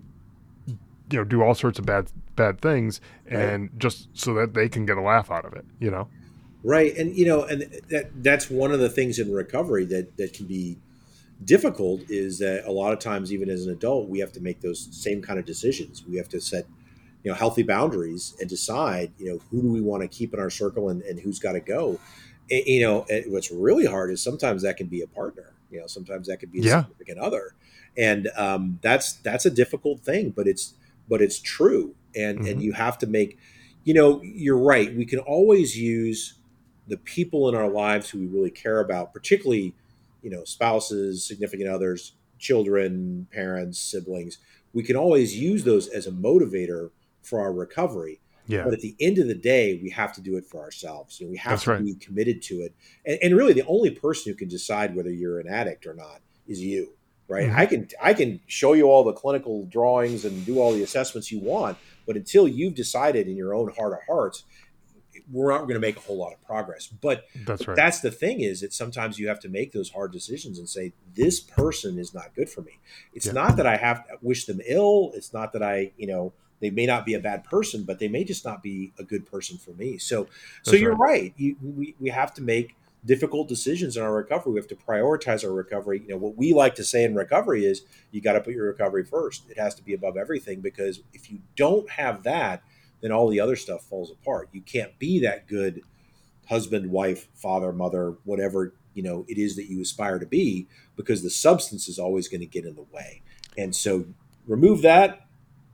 A: you know, do all sorts of bad bad things,
B: Right.
A: and just so that they can get a laugh out of it. You know?
B: Right. And you know, and that that's one of the things in recovery that that can be difficult is that a lot of times, even as an adult, we have to make those same kind of decisions. We have to set, you know, healthy boundaries and decide, you know, who do we want to keep in our circle, and, and who's got to go. And, you know, and what's really hard is sometimes that can be a partner. You know, sometimes that could be a
A: Yeah.
B: significant other, and um, that's that's a difficult thing. But it's but it's true, and and
A: Mm-hmm.
B: you have to make. You know, you're right. We can always use the people in our lives who we really care about, particularly, you know, spouses, significant others, children, parents, siblings. We can always use those as a motivator for our recovery.
A: Yeah.
B: But at the end of the day, we have to do it for ourselves. You know, we have
A: That's
B: to
A: right.
B: be committed to it. And, and really, the only person who can decide whether you're an addict or not is you, right?
A: Mm-hmm.
B: I can I can show you all the clinical drawings and do all the assessments you want, but until you've decided in your own heart of hearts, we're not going to make a whole lot of progress. But
A: That's
B: but
A: right.
B: that's the thing, is that sometimes you have to make those hard decisions and say, this person is not good for me. It's
A: Yeah.
B: not that I have to wish them ill. It's not that I, you know, they may not be a bad person, but they may just not be a good person for me. So so
A: That's
B: you're
A: right.
B: right. You, we, we have to make difficult decisions in our recovery. We have to prioritize our recovery. You know, what we like to say in recovery is you got to put your recovery first. It has to be above everything, because if you don't have that, then all the other stuff falls apart. You can't be that good husband, wife, father, mother, whatever, you know, it is that you aspire to be, because the substance is always going to get in the way. And so remove that,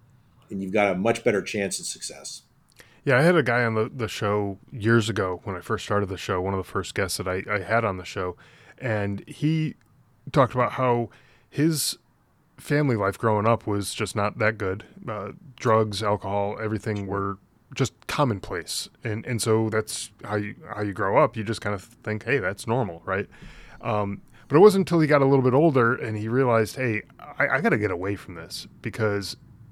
B: and you've got a much better chance of success.
A: Yeah, I had a guy on the, the show years ago when I first started the show, one of the first guests that I, I had on the show. And he talked about how his family life growing up was just not that good. Uh, drugs, alcohol, everything
B: Sure.
A: were just commonplace. And, and so that's how you, how you grow up. You just kind of think, hey, that's normal, right? Um, but it wasn't until he got a little bit older and he realized, hey, I, I got to get away from this, because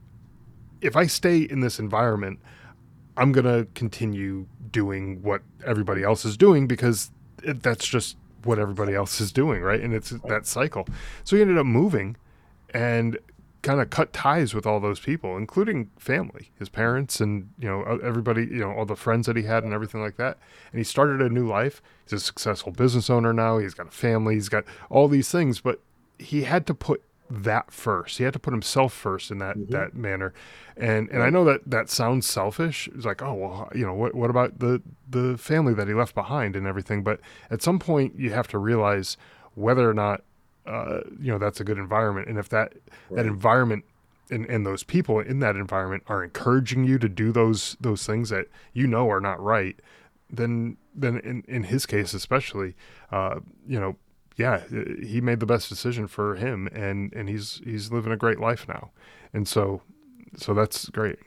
A: if I stay in this environment, I'm going to continue doing what everybody else is doing, because it, that's just what everybody else is doing, right? And it's
B: Right.
A: that cycle. So he ended up moving and kind of cut ties with all those people, including family, his parents, and you know everybody, you know all the friends that he had and everything like that. And he started a new life. He's a successful business owner now. He's got a family. He's got all these things, but he had to put that first. He had to put himself first in that
B: Mm-hmm.
A: that manner. And and I
B: Right.
A: know that that sounds selfish. It's like, oh well, you know what what about the the family that he left behind and everything? But at some point, you have to realize whether or not uh, you know that's a good environment, and if that that
B: Right.
A: environment and, and those people in that environment are encouraging you to do those those things that you know are not right, then then in, in his case especially, uh, you know, yeah, he made the best decision for him, and and he's he's living a great life now, and so so that's great.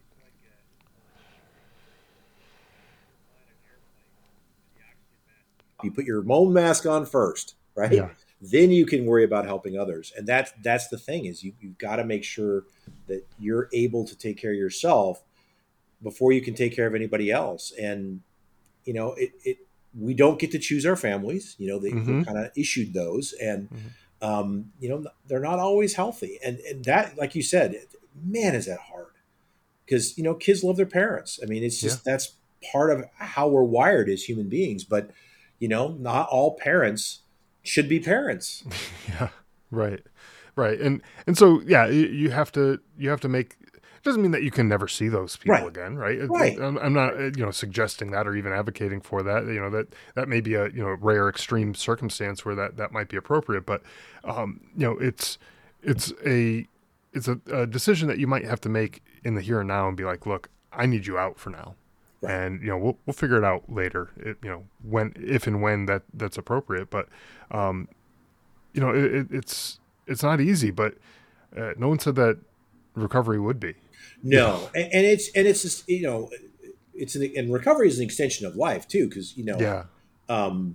B: You put your own mask on first, right?
A: Yeah,
B: Then you can worry about helping others. And that's that's the thing, is you, you've got to make sure that you're able to take care of yourself before you can take care of anybody else. And you know, it, it we don't get to choose our families. You know, they, we're
A: mm-hmm.
B: kind of issued those, and
A: Mm-hmm.
B: um, you know, they're not always healthy. And and that, like you said, man, is that hard, because you know, kids love their parents. I mean, it's
A: Yeah,
B: just that's part of how we're wired as human beings. But you know, not all parents should be parents.
A: yeah, right. Right. And and so yeah, you, you have to you have to make it doesn't mean that you can never see those people
B: Right.
A: again, right? It- it-
B: Right.
A: I'm, I'm not uh, you know suggesting that or even advocating for that. You know that that may be a you know rare extreme circumstance where that that might be appropriate, but um, you know it's it's a it's a, a decision that you might have to make in the here and now and be like, look, I need you out for now.
B: Right.
A: And you know we'll we'll figure it out later. It, you know when if and when that that's appropriate. But um, you know it, it, it's it's not easy. But uh, no one said that recovery would be. You know.
B: No, and, and it's and it's just, you know, it's an, and recovery is an extension of life too, because you know,
A: Yeah.
B: um,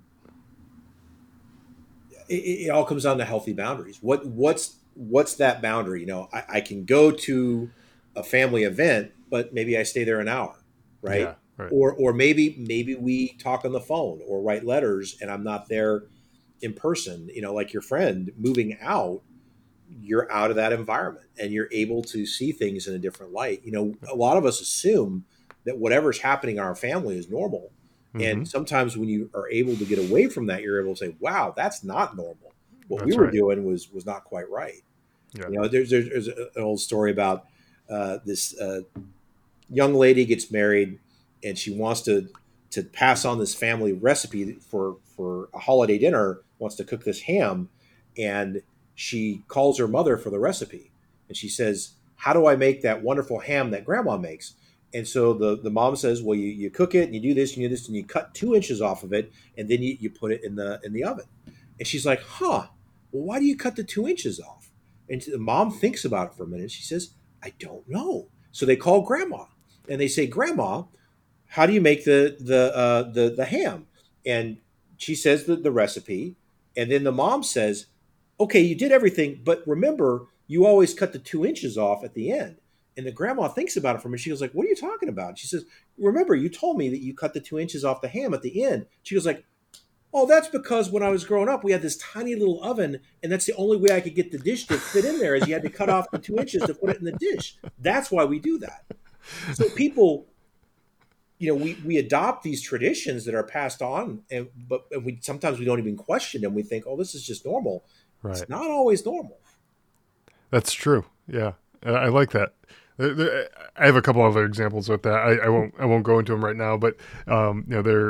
B: it, it all comes down to healthy boundaries. What what's what's that boundary? You know, I, I can go to a family event, but maybe I stay there an hour,
A: Yeah.
B: right?
A: Right.
B: Or or maybe maybe we talk on the phone or write letters, and I'm not there in person. You know, like your friend moving out, you're out of that environment and you're able to see things in a different light. You know, a lot of us assume that whatever's happening in our family is normal.
A: Mm-hmm.
B: And sometimes when you are able to get away from that, you're able to say, wow, that's not normal. What we
A: That's
B: were
A: right.
B: doing was was not quite right.
A: Yeah.
B: You know, there's there's, there's an old story about uh, this uh, young lady gets married and she wants to to pass on this family recipe for for a holiday dinner, wants to cook this ham, and she calls her mother for the recipe, and she says, how do I make that wonderful ham that grandma makes? And so the, the mom says, well, you, you cook it and you do this and you do this and you cut two inches off of it and then you, you put it in the in the oven. And she's like, huh, well, why do you cut the two inches off? And the mom thinks about it for a minute. She says, I don't know. So they call grandma and they say, Grandma, how do you make the the uh, the the ham? And she says the, the recipe, and then the mom says, okay, you did everything, but remember, you always cut the two inches off at the end. And the grandma thinks about it for a minute. She goes like, what are you talking about? She says, remember, you told me that you cut the two inches off the ham at the end. She goes like, oh, that's because when I was growing up, we had this tiny little oven, and that's the only way I could get the dish to fit in there is you had to cut off the two inches to put it in the dish. That's why we do that. So people, you know, we, we adopt these traditions that are passed on, and but and we sometimes we don't even question them. We think, oh, this is just normal.
A: Right.
B: It's not always normal.
A: That's true. Yeah. I I like that. There- there- I have a couple other examples with that. I, I won't. I won't go into them right now. But um, you know, they're.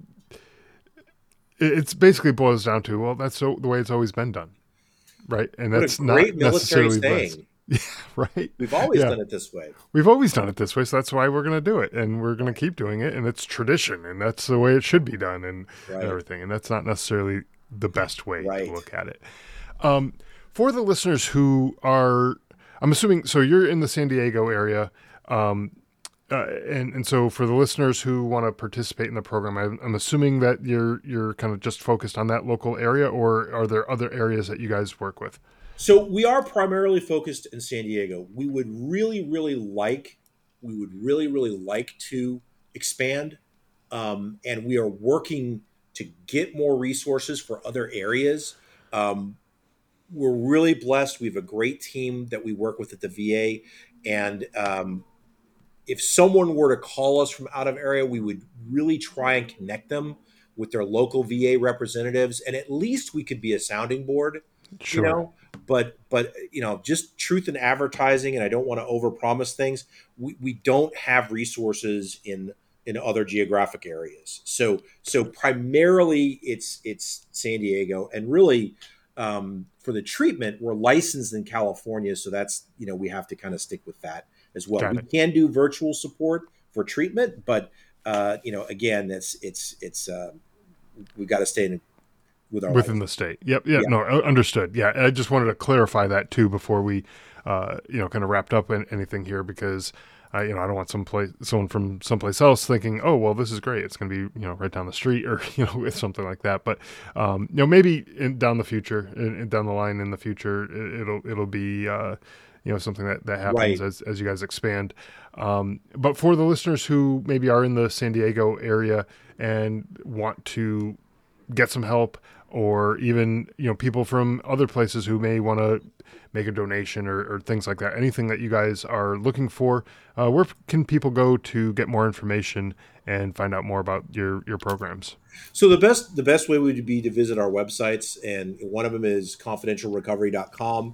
A: it- It's basically boils down to well, that's so, the way it's always been done, right? And
B: What a
A: that's
B: great
A: not
B: military
A: necessarily best.
B: saying.
A: Yeah. Right.
B: We've always
A: Yeah.
B: done it this way.
A: We've always done it this way, so that's why we're going to do it, and we're going to keep doing it, and it's tradition, and that's the way it should be done, and, and
B: Right.
A: everything. And that's not necessarily the best way
B: Right.
A: to look at it. Um, for the listeners who are, I'm assuming, so you're in the San Diego area, um, uh, and and so for the listeners who want to participate in the program, I'm, I'm assuming that you're you're kind of just focused on that local area, or are there other areas that you guys work with?
B: So we are primarily focused in San Diego. We would really, really like, we would really, really like to expand, um, and we are working to get more resources for other areas. Um, we're really blessed. We have a great team that we work with at the V A, and um, if someone were to call us from out of area, we would really try and connect them with their local V A representatives, and at least we could be a sounding board, you
A: Sure.
B: know. But but you know, just truth in advertising, and I don't want to overpromise things. We, we don't have resources in in other geographic areas. So so primarily it's it's San Diego, and really um, for the treatment, we're licensed in California, so that's you know we have to kind of stick with that as well.
A: Got
B: We
A: it.
B: can do virtual support for treatment, but uh, you know, again, that's it's it's uh, we got to stay in with our
A: Within
B: license.
A: the state. Yep. Yeah.
B: Yeah.
A: No, uh, understood. Yeah. I just wanted to clarify that too before we, uh, you know, kind of wrapped up in anything here because, uh, you know, I don't want some place, someone from someplace else thinking, oh, well, this is great. It's going to be, you know, right down the street or, you know, with something like that. But, um, you know, maybe in, down the future, in, in- down the line in the future, it, it'll, it'll be, uh, you know, something that, that happens
B: Right.
A: as, as you guys expand. Um, but for the listeners who maybe are in the San Diego area and want to get some help, or even you know people from other places who may want to make a donation or, or things like that, anything that you guys are looking for, uh, where can people go to get more information and find out more about your your programs?
B: So the best the best way would be to visit our websites, and one of them is confidential recovery dot com.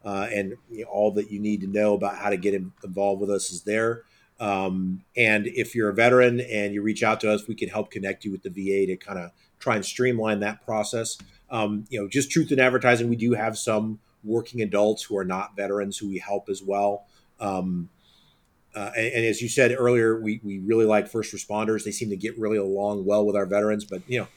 B: uh, and you know, all that you need to know about how to get in, involved with us is there. Um, and if you're a veteran and you reach out to us, we can help connect you with the V A to kind of try and streamline that process. Um, you know, just truth in advertising, we do have some working adults who are not veterans who we help as well. Um, uh, and, and as you said earlier, we, we really like first responders. They seem to get really along well with our veterans, but you know,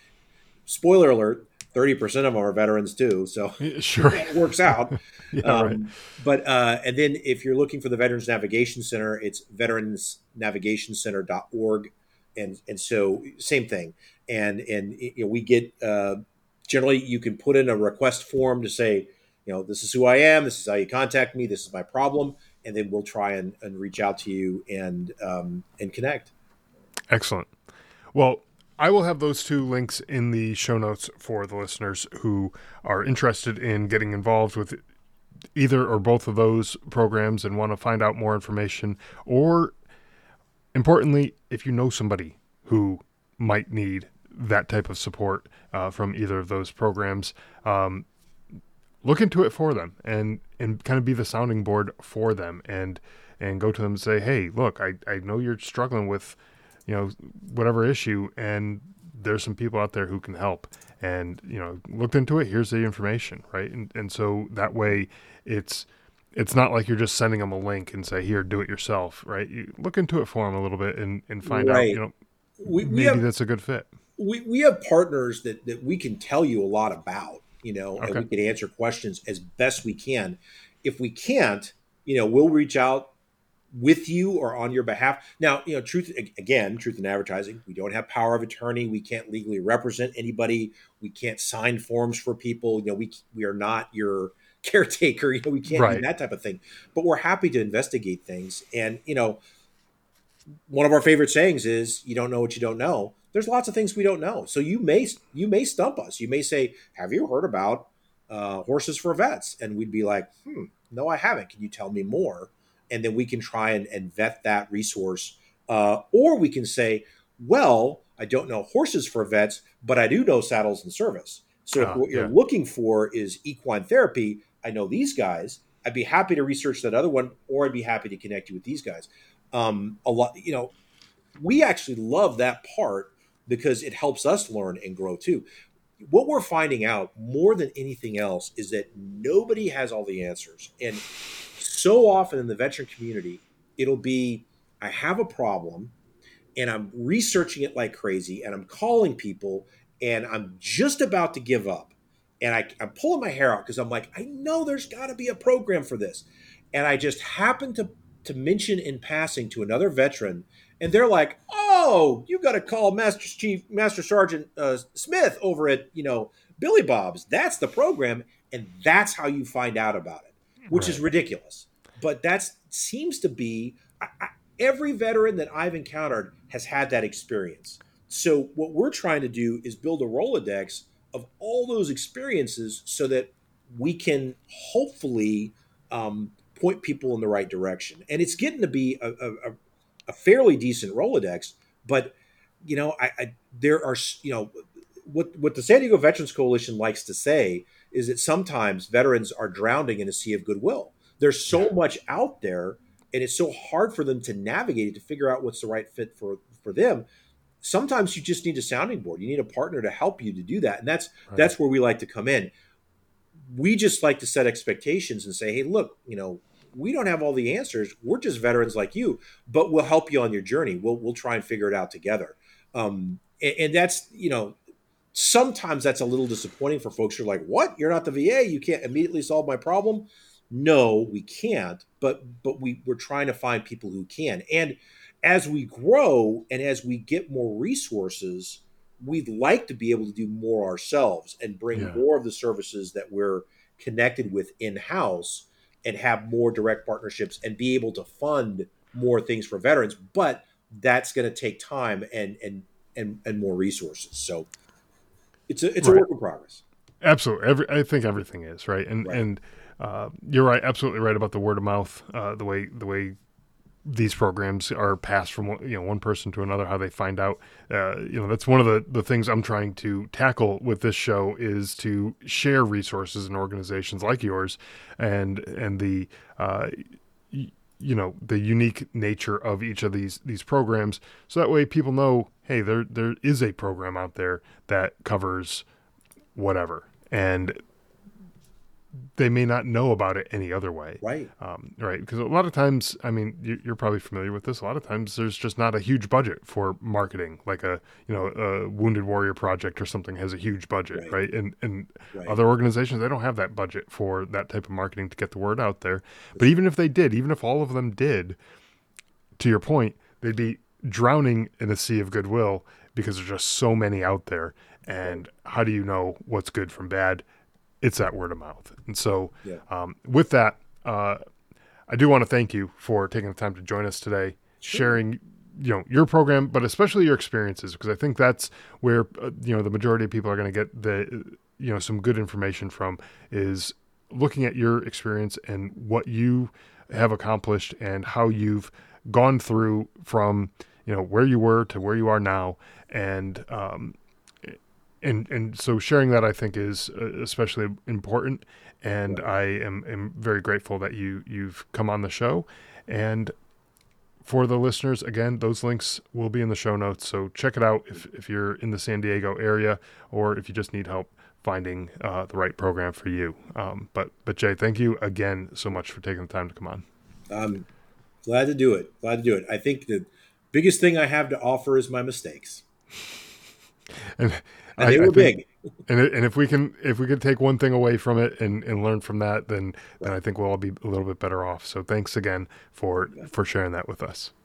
B: spoiler alert, thirty percent of them are veterans too. So
A: sure,
B: it works out.
A: yeah,
B: um,
A: right.
B: But, uh, and then if you're looking for the Veterans Navigation Center, it's veterans navigation center dot org. And, and so same thing. And, and, you know, we get, uh, generally you can put in a request form to say, you know, this is who I am. This is how you contact me. This is my problem. And then we'll try and, and reach out to you and, um, and connect.
A: Excellent. Well, I will have those two links in the show notes for the listeners who are interested in getting involved with either or both of those programs and want to find out more information, or importantly, if you know somebody who might need that type of support uh, from either of those programs, um, look into it for them and, and kind of be the sounding board for them, and, and go to them and say, hey, look, I, I know you're struggling with, you know, whatever issue, and there's some people out there who can help, and, you know, looked into it. Here's the information. Right. And, and so that way it's, it's not like you're just sending them a link and say, here, do it yourself. Right. You look into it for them a little bit and, and find right. out, you know, we, we maybe have, that's a good fit.
B: We, we have partners that, that we can tell you a lot about, you know, okay. and we can answer questions as best we can. If we can't, you know, we'll reach out with you or on your behalf. Now, you know, truth, again, truth in advertising, we don't have power of attorney. We can't legally represent anybody. We can't sign forms for people. You know, we, we are not your caretaker. You know, we can't right. do that type of thing, but we're happy to investigate things. And, you know, one of our favorite sayings is, you don't know what you don't know. There's lots of things we don't know. So you may, you may stump us. You may say, have you heard about uh, Horses for Vets? And we'd be like, hmm, no, I haven't. Can you tell me more? And then we can try and, and vet that resource. Uh, or we can say, well, I don't know Horses for Vets, but I do know Saddles and Service. So uh, if what yeah. you're looking for is equine therapy, I know these guys. I'd be happy to research that other one, or I'd be happy to connect you with these guys. Um, a lot, you know, we actually love that part because it helps us learn and grow too. What we're finding out more than anything else is that nobody has all the answers. And so often in the veteran community, it'll be, I have a problem and I'm researching it like crazy and I'm calling people and I'm just about to give up. And I, I'm pulling my hair out because I'm like, I know there's got to be a program for this. And I just happen to, to mention in passing to another veteran, and they're like, oh, you got to call Master Chief, Master Sergeant uh, Smith over at, you know, Billy Bob's. That's the program. And that's how you find out about it, which right. is ridiculous. But that seems to be I, I, every veteran that I've encountered has had that experience. So what we're trying to do is build a Rolodex of all those experiences so that we can hopefully um, point people in the right direction. And it's getting to be a, a, a fairly decent Rolodex, but you know, I, I there are, you know, what, what the San Diego Veterans Coalition likes to say is that sometimes veterans are drowning in a sea of goodwill. There's so much out there and it's so hard for them to navigate it, to figure out what's the right fit for, for them. Sometimes you just need a sounding board. You need a partner to help you to do that. And that's, right. that's where we like to come in. We just like to set expectations and say, hey, look, you know, we don't have all the answers. We're just veterans like you, but we'll help you on your journey. We'll, we'll try and figure it out together. Um, and, and that's, you know, sometimes that's a little disappointing for folks who are like, what? You're not the V A. You can't immediately solve my problem. No, we can't, but, but we we're trying to find people who can. And as we grow and as we get more resources, we'd like to be able to do more ourselves and bring yeah. more of the services that we're connected with in-house and have more direct partnerships and be able to fund more things for veterans. But that's going to take time and, and, and, and more resources. So it's a, it's right. a work in progress.
A: Absolutely. Every, I think everything is right. And, right. and uh, you're right. Absolutely right about the word of mouth, uh, the way, the way these programs are passed from one- you know one person to another, how they find out. Uh, you know, that's one of the, the things I'm trying to tackle with this show is to share resources and organizations like yours, and and the uh, y- you know the unique nature of each of these these programs, so that way people know, hey, there there is a program out there that covers whatever, and they may not know about it any other way.
B: Right.
A: Um, right. Because a lot of times, I mean, you, you're probably familiar with this. A lot of times there's just not a huge budget for marketing, like a, you know, a Wounded Warrior Project or something has a huge budget. Right.
B: Right.
A: right? And, and
B: Right.
A: other organizations, they don't have that budget for that type of marketing to get the word out there. But even if they did, even if all of them did, to your point, they'd be drowning in a sea of goodwill because there's just so many out there. And how do you know what's good from bad? It's that word of mouth. And so
B: Yeah.
A: um, with that, uh, I do want to thank you for taking the time to join us today,
B: Sure.
A: sharing, you know, your program, but especially your experiences, because I think that's where, uh, you know, the majority of people are going to get the, you know, some good information from, is looking at your experience and what you have accomplished and how you've gone through from, you know, where you were to where you are now. And, um, And and so sharing that, I think, is uh, especially important, and
B: Right.
A: I am, am very grateful that you you've come on the show. And for the listeners, again, those links will be in the show notes, so check it out if if you're in the San Diego area, or if you just need help finding uh, the right program for you. Um, but but Jay, thank you again so much for taking the time to come on.
B: I'm glad to do it. Glad to do it. I think the biggest thing I have to offer is my mistakes,
A: And,
B: and
A: I,
B: they
A: I
B: were
A: think,
B: big.
A: And it, and if we can if we could take one thing away from it and, and learn from that, then then I think we'll all be a little bit better off. So thanks again for for sharing that with us.